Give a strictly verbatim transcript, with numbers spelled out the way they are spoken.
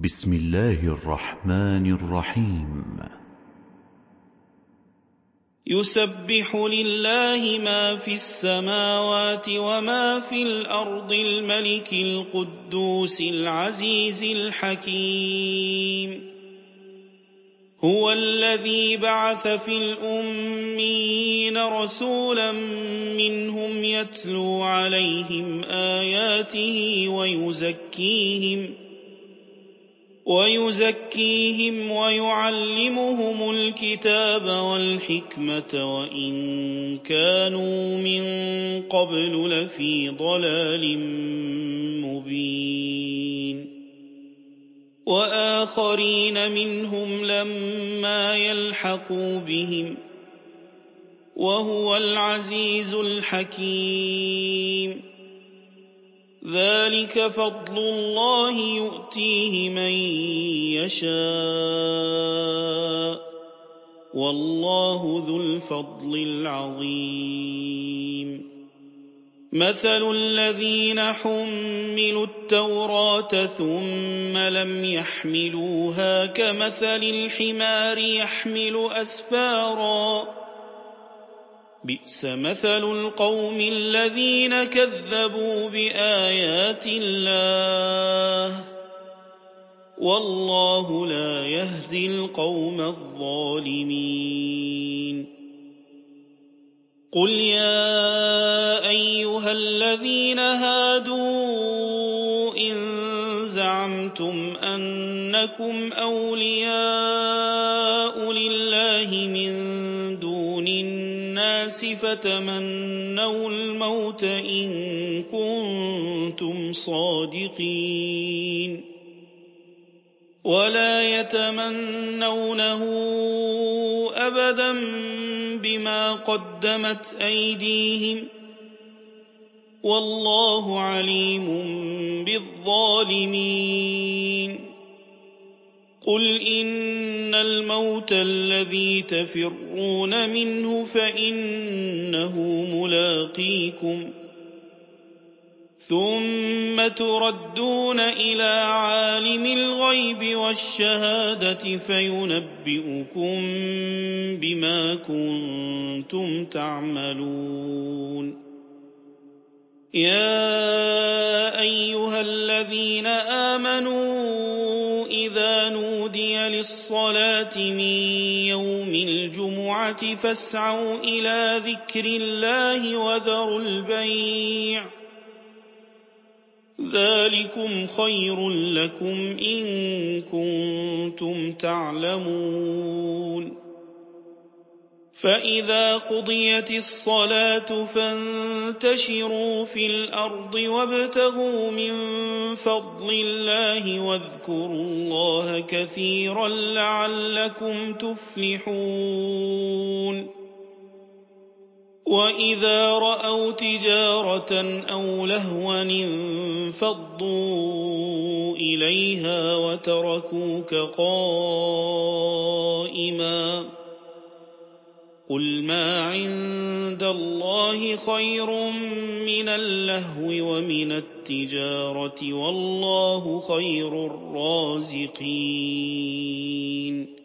بسم الله الرحمن الرحيم. يسبح لله ما في السماوات وما في الأرض الملك القدوس العزيز الحكيم. هو الذي بعث في الأميين رسولا منهم يتلو عليهم آياته ويزكيهم ويزكيهم ويعلمهم الكتاب والحكمة وإن كانوا من قبل لفي ضلال مبين. وآخرين منهم لما يلحقوا بهم وهو العزيز الحكيم. ذلك فضل الله يؤتيه من يشاء والله ذو الفضل العظيم. مثل الذين حملوا التوراة ثم لم يحملوها كمثل الحمار يحمل أسفارا بئس مثل القوم الذين كذبوا بآيات الله والله لا يهدي القوم الظالمين. قل يا أيها الذين هادوا إن زعمتم أنكم أولياء لله من دون الناس فتمنوا الموت إن كنتم صادقين ولا يتمنونه أبدا بما قدمت أيديهم والله عليم بالظالمين. قل إن الموت الذي تفرون منه فإنه ملاقيكم ثم تردون إلى عالم الغيب والشهادة فينبئكم بما كنتم تعملون. يا أيها الذين آمنوا إذا نودي للصلاة من يوم الجمعة فاسعوا إلى ذكر الله وذروا البيع ذلكم خير لكم إن كنتم تعلمون. فإذا قضيت الصلاة فانتشروا في الأرض وابتغوا من فضل الله واذكروا الله كثيرا لعلكم تفلحون. وإذا رأوا تجارة أو لهوا انفضوا إليها وتركوك قائما قل ما عند الله خير من اللهو ومن التجارة والله خير الرازقين.